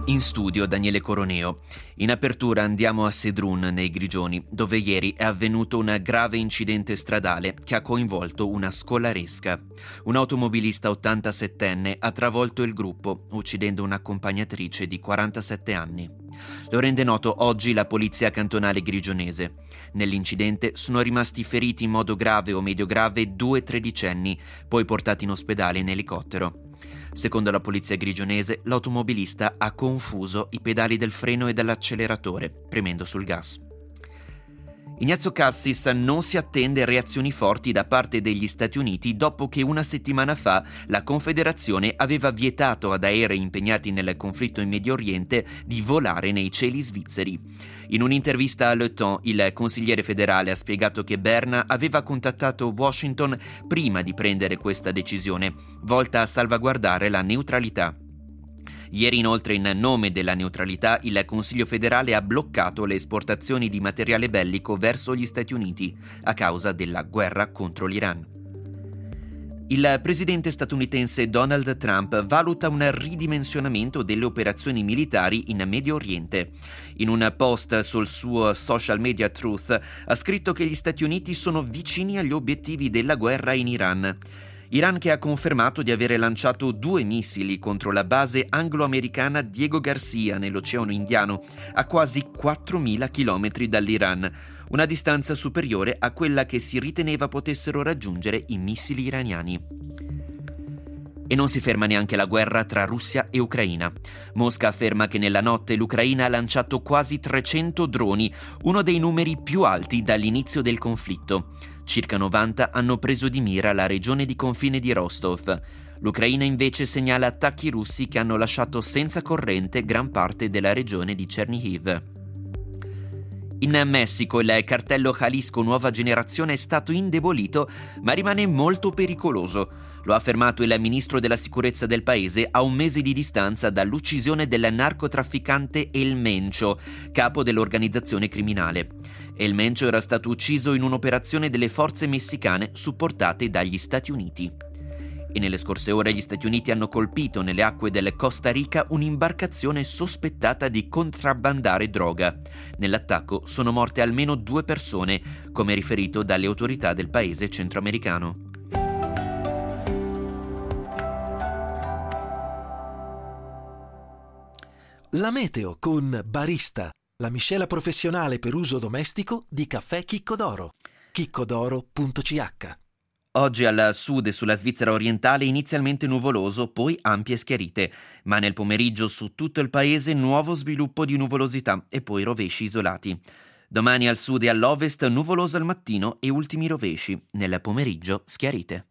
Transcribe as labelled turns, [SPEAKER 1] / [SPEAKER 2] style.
[SPEAKER 1] In studio Daniele Coroneo. In apertura andiamo a Sedrun, nei Grigioni, dove ieri è avvenuto un grave incidente stradale che ha coinvolto una scolaresca. Un automobilista 87enne ha travolto il gruppo, uccidendo un'accompagnatrice di 47 anni. Lo rende noto oggi la polizia cantonale grigionese. Nell'incidente sono rimasti feriti in modo grave o medio grave 2 tredicenni, poi portati in ospedale in elicottero. Secondo la polizia grigionese, l'automobilista ha confuso i pedali del freno e dell'acceleratore, premendo sul gas. Ignazio Cassis non si attende reazioni forti da parte degli Stati Uniti dopo che una settimana fa la Confederazione aveva vietato ad aerei impegnati nel conflitto in Medio Oriente di volare nei cieli svizzeri. In un'intervista a Le Temps, il consigliere federale ha spiegato che Berna aveva contattato Washington prima di prendere questa decisione, volta a salvaguardare la neutralità. Ieri inoltre, in nome della neutralità, il Consiglio federale ha bloccato le esportazioni di materiale bellico verso gli Stati Uniti a causa della guerra contro l'Iran. Il presidente statunitense Donald Trump valuta un ridimensionamento delle operazioni militari in Medio Oriente. In un post sul suo social media Truth ha scritto che gli Stati Uniti sono vicini agli obiettivi della guerra in Iran. Iran che ha confermato di avere lanciato 2 missili contro la base anglo-americana Diego Garcia nell'Oceano Indiano, a quasi 4.000 chilometri dall'Iran, una distanza superiore a quella che si riteneva potessero raggiungere i missili iraniani. E non si ferma neanche la guerra tra Russia e Ucraina. Mosca afferma che nella notte l'Ucraina ha lanciato quasi 300 droni, uno dei numeri più alti dall'inizio del conflitto. Circa 90 hanno preso di mira la regione di confine di Rostov. L'Ucraina invece segnala attacchi russi che hanno lasciato senza corrente gran parte della regione di Chernihiv. In Messico il cartello Jalisco Nuova Generazione è stato indebolito, ma rimane molto pericoloso. Lo ha affermato il ministro della sicurezza del paese a un mese di distanza dall'uccisione del narcotrafficante El Mencho, capo dell'organizzazione criminale. El Mencho era stato ucciso in un'operazione delle forze messicane supportate dagli Stati Uniti. E nelle scorse ore gli Stati Uniti hanno colpito nelle acque del Costa Rica un'imbarcazione sospettata di contrabbandare droga. Nell'attacco sono morte almeno 2 persone, come riferito dalle autorità del paese centroamericano.
[SPEAKER 2] La meteo con Barista, la miscela professionale per uso domestico di caffè Chicco d'Oro. chiccodoro.ch.
[SPEAKER 1] Oggi al sud e sulla Svizzera orientale inizialmente nuvoloso, poi ampie schiarite, ma nel pomeriggio su tutto il paese nuovo sviluppo di nuvolosità e poi rovesci isolati. Domani al sud e all'ovest nuvoloso al mattino e ultimi rovesci, nel pomeriggio schiarite.